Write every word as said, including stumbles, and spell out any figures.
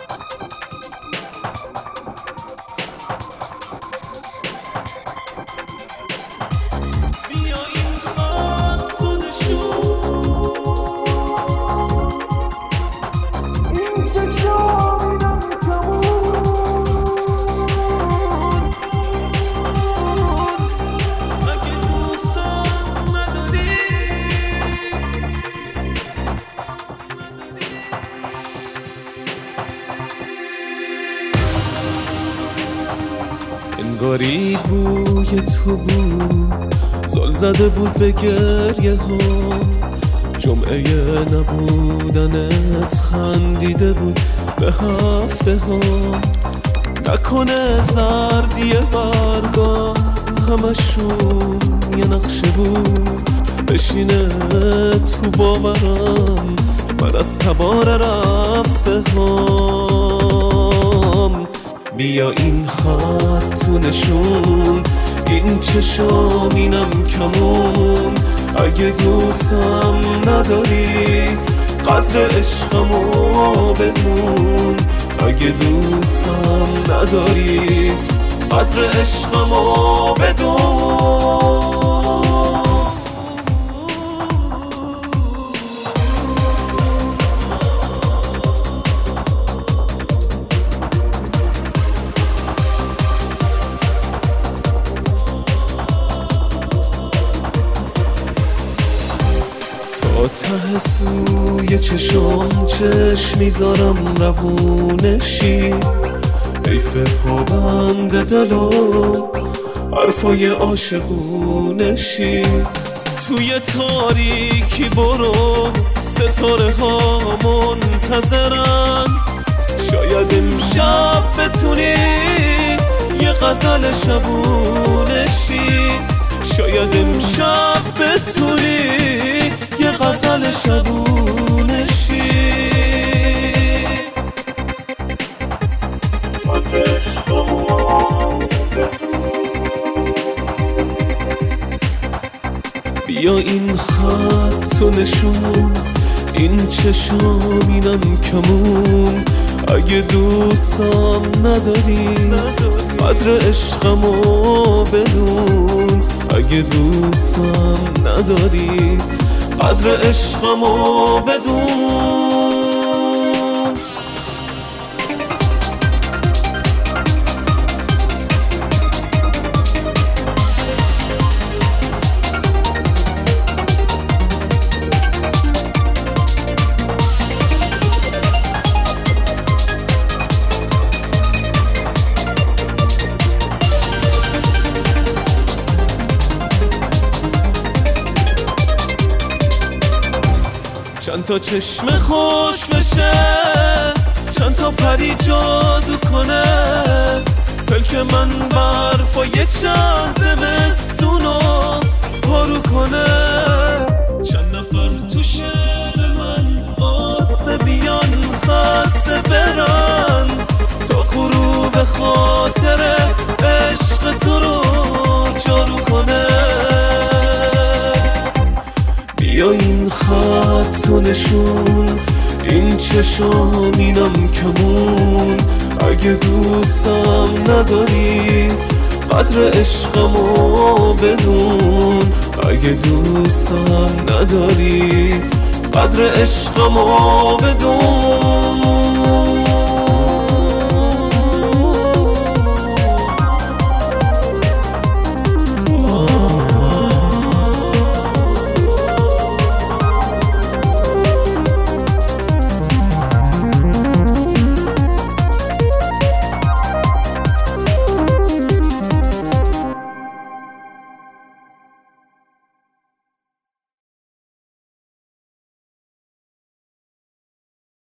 انگاری بوی تو بود، زل زده بود به گریه ها. جمعه نبودنت خندیده بود به هفته ها. نکنه زردی برگا همشون یه نقشه بود، بشینه تو باورم من از تبار رفته هام. بیا این خط تو نشون، این چشام اینم کمون. اگه دوستم نداری قدر عشقمو بدون. اگه دوستم نداری قدر عشقمو بدون. تا ته سوی چشم چشم میذارم روونشی. حیف پابند دل و حرفای عاشقونشی. توی تاریکی برو ستاره ها منتظرن. شاید امشب بتونی یه غزل شبونشی. شاید امشب بتونی یه غزل شبونشی. بیا این خط و نشون، این چشم اینم کمون. اگه دوستم نداری قدر عشقمو بدون. اگه دوستم نداری قدر عشقمو بدون. چند تا چشم خوش بشه، چند تا پری جادو کنه. پلک من برفای چند زمستونو پارو کنه. چند نفر تو شهر من آسه بیان خسته برن، تا غروب خاطر عشق تو رو جارو کنه. بیا این خط و نشون، این چشام اینم کمون. اگه دوستم نداری قدر عشقمو بدون. اگه دوستم نداری قدر عشقمو بدون.